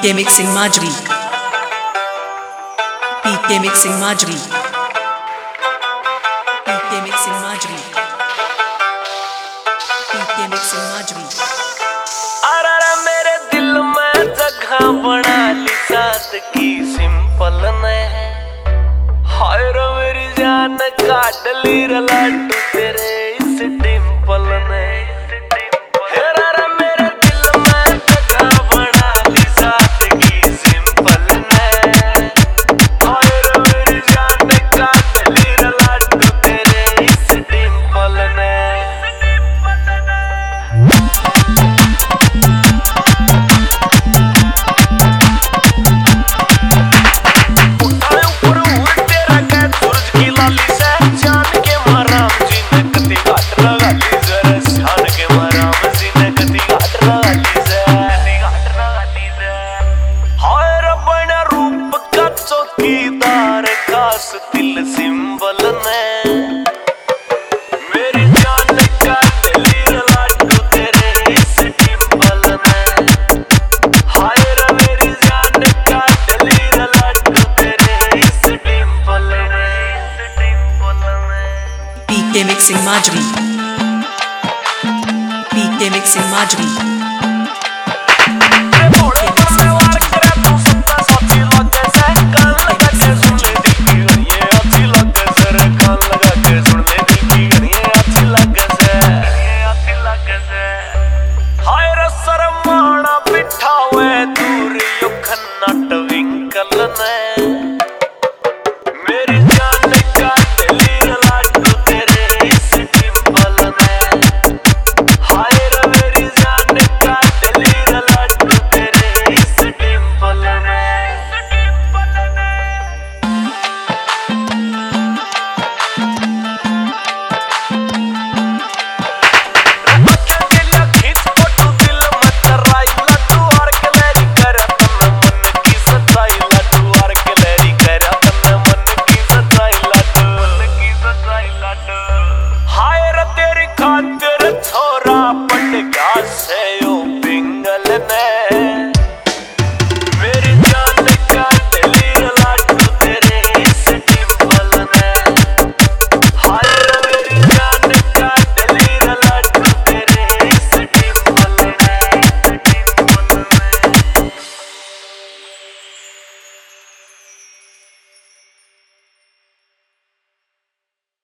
PK Mixing Majri. PK Mixing Majri. PK Mixing Majri. PK Mixing Majri. अरे मेरे दिल में जगह बना ली सादगी सिंपल ने। हाय रे मेरी जान काट ली लड्डू तेरे इस डिंपल ने। चौकीदार खास दिल सिंबल ने मेरी जान काट ली लड्डू तेरे इस डिंपल ने। हाय रे मेरी जान काट ली लड्डू तेरे इस डिंपल ने। PK Mixing Majri. PK Mixing Majri.